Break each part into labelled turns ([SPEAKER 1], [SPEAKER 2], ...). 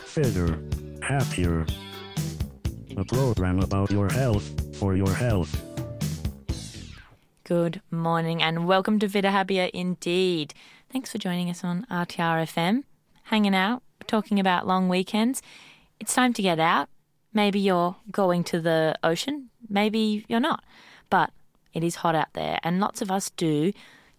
[SPEAKER 1] fitter, happier. A program about your health for your health.
[SPEAKER 2] Good morning and welcome to Fitter Happier Indeed. Thanks for joining us on RTR FM, hanging out, talking about long weekends. It's time to get out. Maybe you're going to the ocean, maybe you're not, but it is hot out there and lots of us do,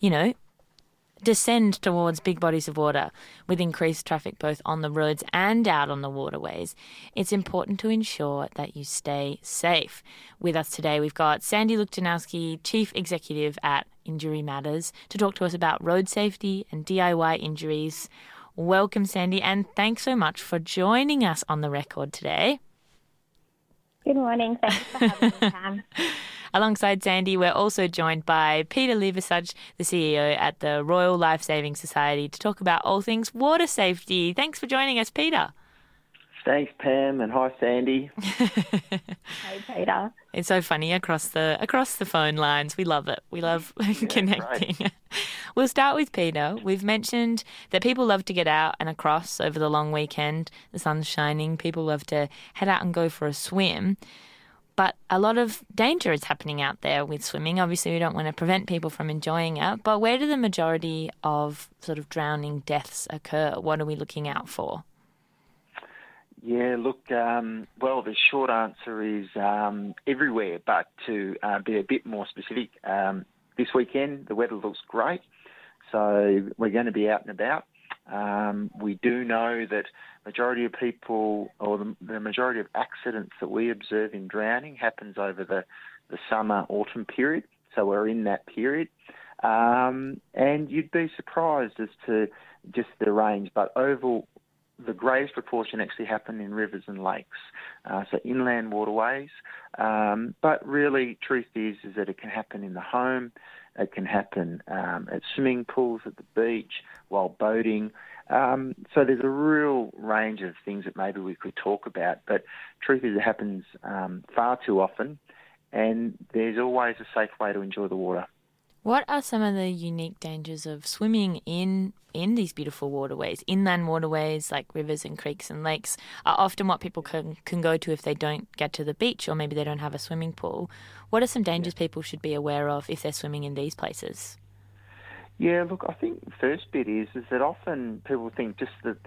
[SPEAKER 2] descend towards big bodies of water with increased traffic both on the roads and out on the waterways. It's important to ensure that you stay safe. With us today, we've got Sandy Luktanowski, Chief Executive at Injury Matters, to talk to us about road safety and DIY injuries. Welcome, Sandy, and thanks so much for joining us on the record today.
[SPEAKER 3] Good morning. Thanks for having me, Pam.
[SPEAKER 2] Alongside Sandy, we're also joined by Peter Liversuch, the CEO at the Royal Life Saving Society, to talk about all things water safety. Thanks for joining us, Peter.
[SPEAKER 4] Thanks, Pam, and hi, Sandy.
[SPEAKER 3] Hey, Peter.
[SPEAKER 2] It's so funny across the phone lines. We love it. We love connecting. Great. We'll start with Peter. We've mentioned that people love to get out and across over the long weekend. The sun's shining. People love to head out and go for a swim. But a lot of danger is happening out there with swimming. Obviously, we don't want to prevent people from enjoying it. But where do the majority of sort of drowning deaths occur? What are we looking out for?
[SPEAKER 4] Yeah, look, the short answer is everywhere. But to be a bit more specific, this weekend the weather looks great. So we're going to be out and about. We do know that majority of people, or the majority of accidents that we observe in drowning happens over the summer, autumn period. So we're in that period. And you'd be surprised as to just the range, but the greatest proportion actually happen in rivers and lakes, so inland waterways. But really, truth is that it can happen in the home, it can happen at swimming pools, at the beach, while boating. So there's a real range of things that maybe we could talk about. But truth is it happens far too often, and there's always a safe way to enjoy the water.
[SPEAKER 2] What are some of the unique dangers of swimming in these beautiful waterways? Inland waterways like rivers and creeks and lakes are often what people can go to if they don't get to the beach or maybe they don't have a swimming pool. What are some dangers people should be aware of if they're swimming in these places?
[SPEAKER 4] Yeah, look, I think the first bit is that often people think just that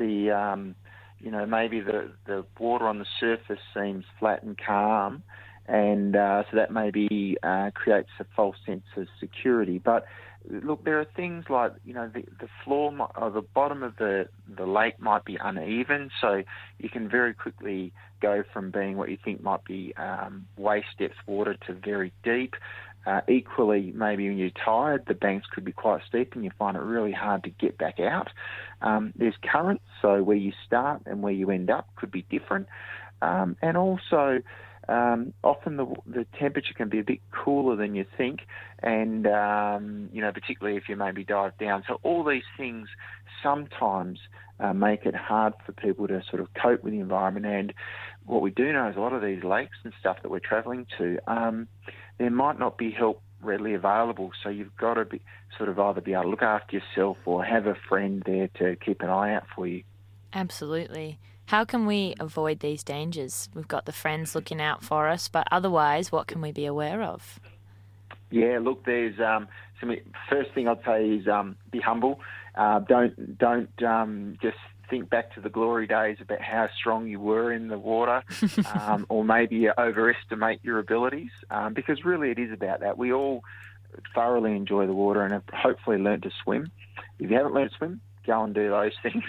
[SPEAKER 4] maybe the water on the surface seems flat and calm, and so that maybe creates a false sense of security. But look, there are things like, the floor or the bottom of the lake might be uneven, so you can very quickly go from being what you think might be waist depth water to very deep. Equally, maybe when you're tired, the banks could be quite steep and you find it really hard to get back out. There's currents, so where you start and where you end up could be different. And also, often the temperature can be a bit cooler than you think, and particularly if you maybe dive down. So all these things sometimes make it hard for people to sort of cope with the environment. And what we do know is a lot of these lakes and stuff that we're travelling to, there might not be help readily available. So you've got to be either be able to look after yourself or have a friend there to keep an eye out for you. Absolutely.
[SPEAKER 2] How can we avoid these dangers? We've got the friends looking out for us, but otherwise, what can we be aware of?
[SPEAKER 4] Yeah, look, there's first thing I'd say is be humble. Don't just think back to the glory days about how strong you were in the water, or maybe you overestimate your abilities, because really it is about that. We all thoroughly enjoy the water and have hopefully learned to swim. If you haven't learned to swim, go and do those things.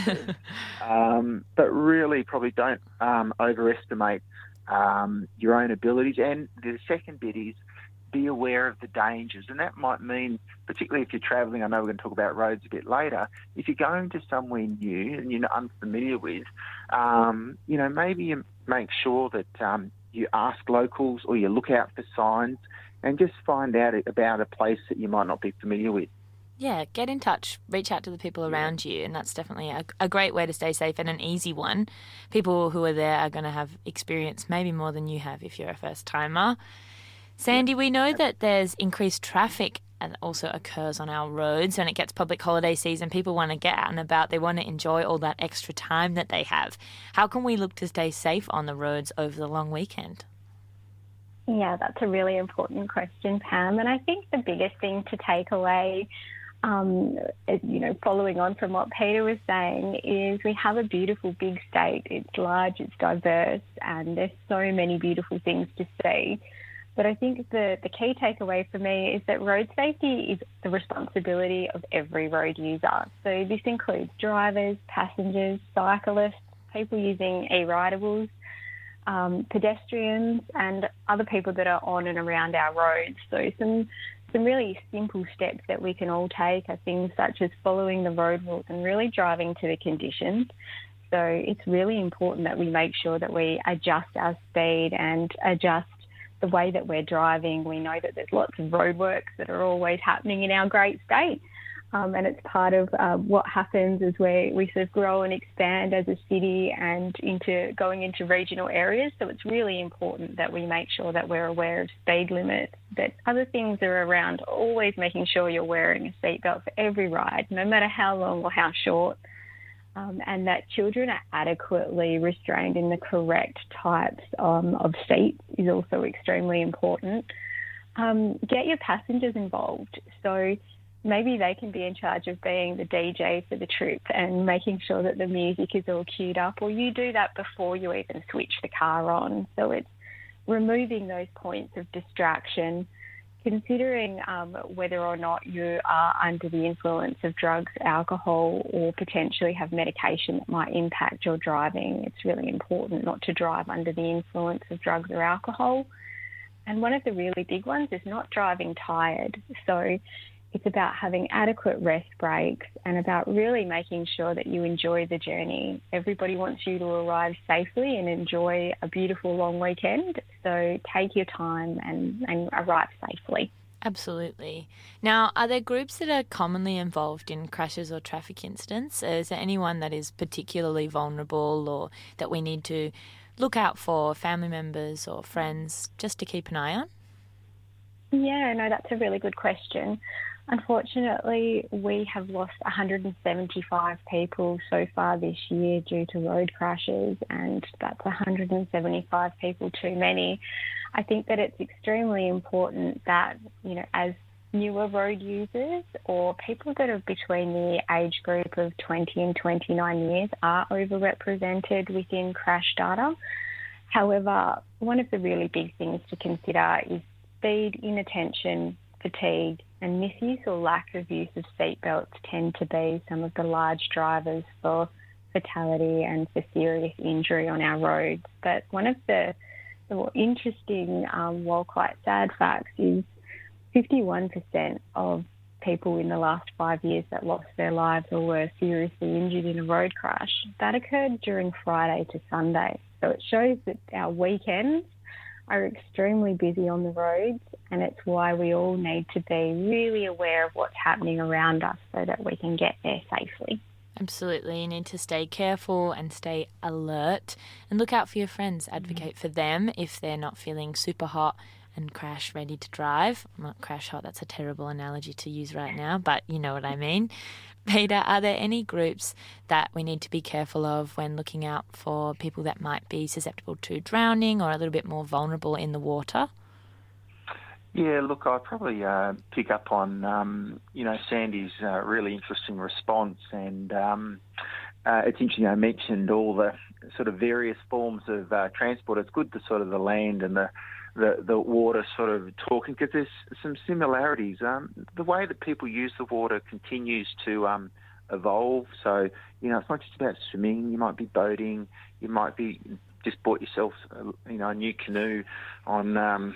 [SPEAKER 4] But really probably don't overestimate your own abilities. And the second bit is be aware of the dangers. And that might mean, particularly if you're travelling, I know we're going to talk about roads a bit later, if you're going to somewhere new and you're not unfamiliar with, maybe you make sure that you ask locals or you look out for signs and just find out about a place that you might not be familiar with.
[SPEAKER 2] Yeah, get in touch, reach out to the people around you, and that's definitely a great way to stay safe and an easy one. People who are there are going to have experience maybe more than you have if you're a first-timer. Sandy, we know that there's increased traffic and also occurs on our roads. When it gets public holiday season, people want to get out and about. They want to enjoy all that extra time that they have. How can we look to stay safe on the roads over the long weekend?
[SPEAKER 3] Yeah, that's a really important question, Pam. And I think the biggest thing to take away, following on from what Peter was saying, is we have a beautiful big state. It's large, it's diverse, and there's so many beautiful things to see. But I think the key takeaway for me is that road safety is the responsibility of every road user. So this includes drivers, passengers, cyclists, people using e-ridables, pedestrians and other people that are on and around our roads. So some really simple steps that we can all take are things such as following the road rules and really driving to the conditions. So it's really important that we make sure that we adjust our speed and adjust the way that we're driving. We know that there's lots of roadworks that are always happening in our great state. And it's part of what happens as we sort of grow and expand as a city and going into regional areas. So it's really important that we make sure that we're aware of speed limits. But other things are around always making sure you're wearing a seatbelt for every ride, no matter how long or how short, and that children are adequately restrained in the correct types of seats is also extremely important. Get your passengers involved. So maybe they can be in charge of being the DJ for the trip and making sure that the music is all queued up, or you do that before you even switch the car on. So it's removing those points of distraction, considering whether or not you are under the influence of drugs, alcohol, or potentially have medication that might impact your driving. It's really important not to drive under the influence of drugs or alcohol. And one of the really big ones is not driving tired. So it's about having adequate rest breaks and about really making sure that you enjoy the journey. Everybody wants you to arrive safely and enjoy a beautiful long weekend. So take your time and arrive safely.
[SPEAKER 2] Absolutely. Now, are there groups that are commonly involved in crashes or traffic incidents? Is there anyone that is particularly vulnerable or that we need to look out for, family members or friends, just to keep an eye on?
[SPEAKER 3] Yeah, no, that's a really good question. Unfortunately, we have lost 175 people so far this year due to road crashes, and that's 175 people too many. I think that it's extremely important that, as newer road users or people that are between the age group of 20 and 29 years are overrepresented within crash data. However, one of the really big things to consider is speed, inattention, fatigue, and misuse or lack of use of seatbelts tend to be some of the large drivers for fatality and for serious injury on our roads. But one of the more interesting, while quite sad facts is 51% of people in the last 5 years that lost their lives or were seriously injured in a road crash, that occurred during Friday to Sunday. So it shows that our weekends are extremely busy on the roads, and it's why we all need to be really aware of what's happening around us so that we can get there safely.
[SPEAKER 2] Absolutely. You need to stay careful and stay alert and look out for your friends. Advocate for them if they're not feeling super hot and crash ready to drive. Not crash hot, that's a terrible analogy to use right now, but you know what I mean. Peter, are there any groups that we need to be careful of when looking out for people that might be susceptible to drowning or a little bit more vulnerable in the water?
[SPEAKER 4] Yeah, look, I'd probably pick up on, Sandy's really interesting response. And it's interesting, I mentioned all the sort of various forms of transport. It's good to sort of the land and the water sort of talking, because there's some similarities. The way that people use the water continues to evolve. So, it's not just about swimming. You might be boating. You might be just bought yourself, a new canoe on,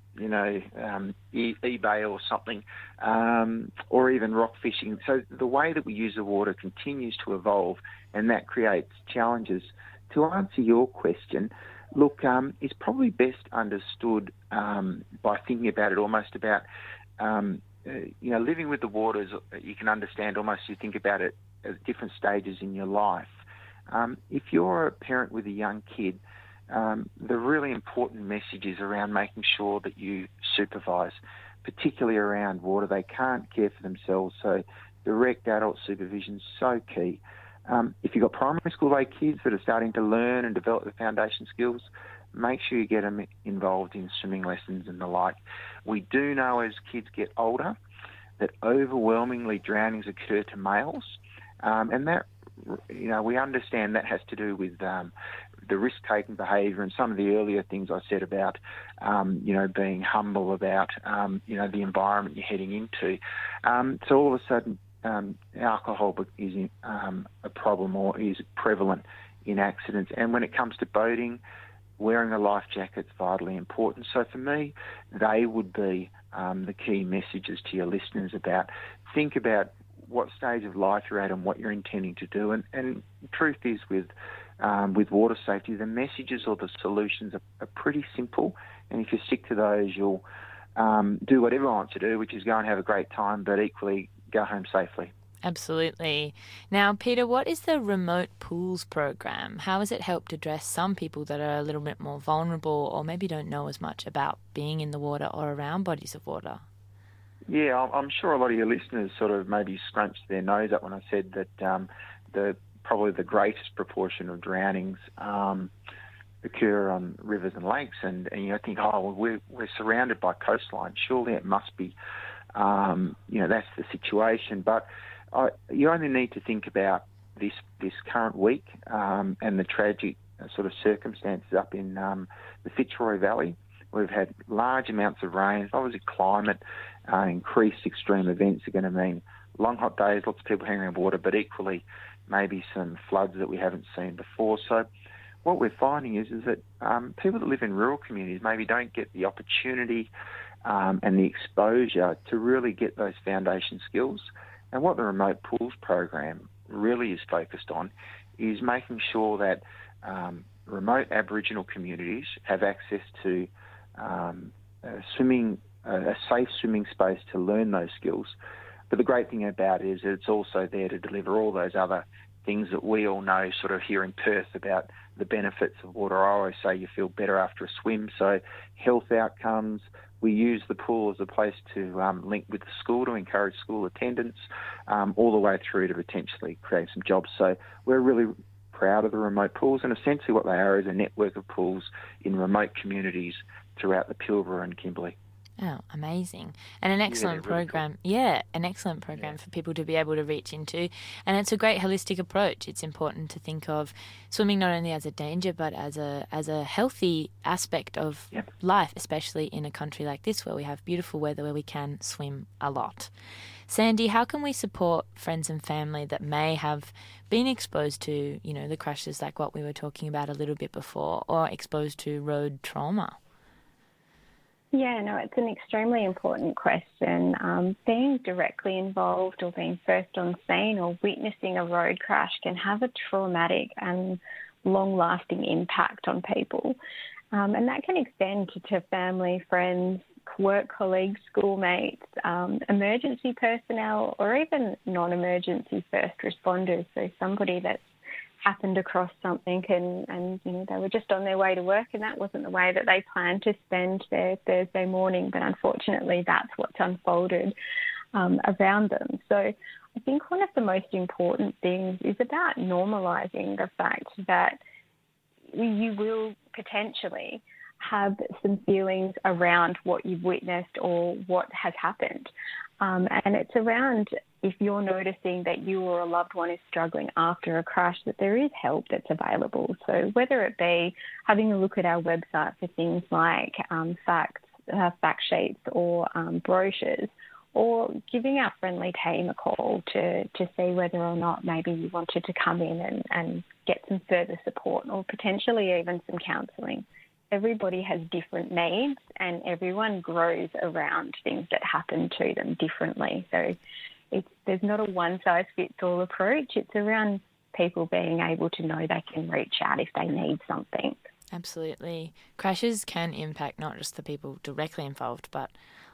[SPEAKER 4] eBay or something, or even rock fishing. So the way that we use the water continues to evolve, and that creates challenges. To answer your question, look, it's probably best understood by thinking about it almost about, living with the waters. You can understand almost, you think about it at different stages in your life. If you're a parent with a young kid, the really important message is around making sure that you supervise, particularly around water. They can't care for themselves, so direct adult supervision is so key. If you've got primary school age kids that are starting to learn and develop the foundation skills, make sure you get them involved in swimming lessons and the like. We do know as kids get older that overwhelmingly drownings occur to males, and that, we understand that has to do with the risk-taking behaviour and some of the earlier things I said about, being humble about, the environment you're heading into. So all of a sudden, alcohol is a problem or is prevalent in accidents. And when it comes to boating, wearing a life jacket is vitally important. So for me, they would be the key messages to your listeners about think about what stage of life you're at and what you're intending to do. And the truth is with water safety, the messages or the solutions are pretty simple. And if you stick to those, you'll do what everyone wants to do, which is go and have a great time, but equally go home safely.
[SPEAKER 2] Absolutely. Now, Peter, what is the Remote Pools program? How has it helped address some people that are a little bit more vulnerable or maybe don't know as much about being in the water or around bodies of water?
[SPEAKER 4] Yeah, I'm sure a lot of your listeners sort of maybe scrunched their nose up when I said that probably the greatest proportion of drownings occur on rivers and lakes, and think, we're surrounded by coastline. Surely it must be, that's the situation. But you only need to think about this current week and the tragic sort of circumstances up in the Fitzroy Valley. We've had large amounts of rain. Obviously, climate, increased extreme events are going to mean long, hot days, lots of people hanging around water, but equally maybe some floods that we haven't seen before. So what we're finding is that people that live in rural communities maybe don't get the opportunity and the exposure to really get those foundation skills. And what the Remote Pools program really is focused on is making sure that remote Aboriginal communities have access to a safe swimming space to learn those skills. But the great thing about it is that it's also there to deliver all those other things that we all know sort of here in Perth about the benefits of water. I always say you feel better after a swim, so health outcomes. We use the pool as a place to link with the school to encourage school attendance, all the way through to potentially create some jobs. So we're really proud of the Remote Pools, and essentially what they are is a network of pools in remote communities throughout the Pilbara and Kimberley.
[SPEAKER 2] Oh, amazing. And an excellent program. Really cool. An excellent program for people to be able to reach into. And it's a great holistic approach. It's important to think of swimming not only as a danger, but as a healthy aspect of life, especially in a country like this where we have beautiful weather where we can swim a lot. Sandy, how can we support friends and family that may have been exposed to, the crashes like what we were talking about a little bit before, or exposed to road trauma?
[SPEAKER 3] Yeah, no, it's an extremely important question. Being directly involved or being first on scene or witnessing a road crash can have a traumatic and long-lasting impact on people. And that can extend to family, friends, work colleagues, schoolmates, emergency personnel, or even non-emergency first responders. So somebody that's happened across something and they were just on their way to work and that wasn't the way that they planned to spend their Thursday morning, but unfortunately that's what's unfolded around them. So I think one of the most important things is about normalising the fact that you will potentially have some feelings around what you've witnessed or what has happened. And it's around if you're noticing that you or a loved one is struggling after a crash, that there is help that's available. So whether it be having a look at our website for things like fact sheets or brochures, or giving our friendly team a call to see whether or not maybe you wanted to come in and get some further support or potentially even some counselling. Everybody has different needs and everyone grows around things that happen to them differently. So there's not a one-size-fits-all approach. It's around people being able to know they can reach out if they need something.
[SPEAKER 2] Absolutely. Crashes can impact not just the people directly involved, but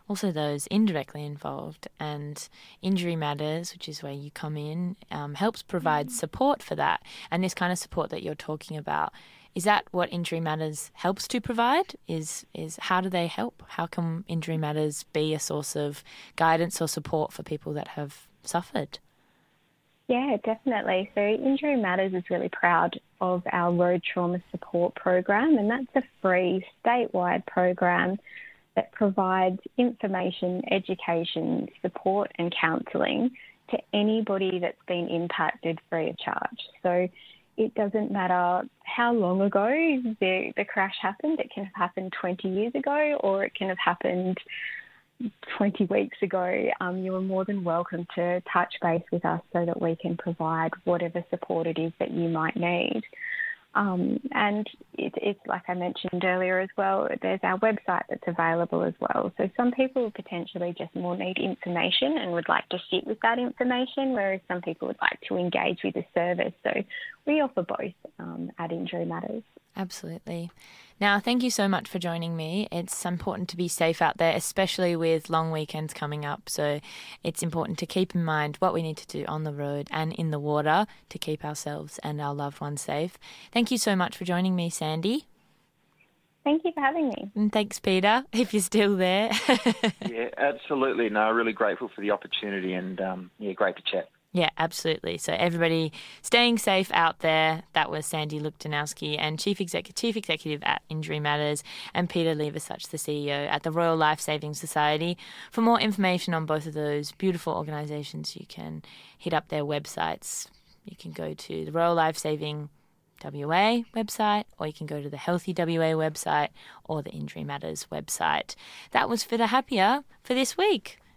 [SPEAKER 2] also those indirectly involved. And Injury Matters, which is where you come in, helps provide support for that. And this kind of support that you're talking about, is that what Injury Matters helps to provide? Is how do they help? How can Injury Matters be a source of guidance or support for people that have suffered?
[SPEAKER 3] Yeah, definitely. So Injury Matters is really proud of our road trauma support program, and that's a free statewide program that provides information, education, support and counselling to anybody that's been impacted free of charge. So it doesn't matter how long ago the crash happened. It can have happened 20 years ago, or it can have happened 20 weeks ago. You are more than welcome to touch base with us so that we can provide whatever support it is that you might need. And it's like I mentioned earlier as well, there's our website that's available as well. So some people potentially just more need information and would like to sit with that information, whereas some people would like to engage with the service. So we offer both at Injury Matters.
[SPEAKER 2] Absolutely. Now, thank you so much for joining me. It's important to be safe out there, especially with long weekends coming up. So it's important to keep in mind what we need to do on the road and in the water to keep ourselves and our loved ones safe. Thank you so much for joining me, Sandy.
[SPEAKER 3] Thank you for having me.
[SPEAKER 2] And thanks, Peter, if you're still there.
[SPEAKER 4] Yeah, absolutely. No, really grateful for the opportunity and, great to chat.
[SPEAKER 2] Yeah, absolutely. So everybody staying safe out there. That was Sandy Lukdanowski, and Chief Executive at Injury Matters, and Peter Leversuch, the CEO at the Royal Life Saving Society. For more information on both of those beautiful organisations, you can hit up their websites. You can go to the Royal Life Saving WA website, or you can go to the Healthy WA website or the Injury Matters website. That was Fitter Happier for this week.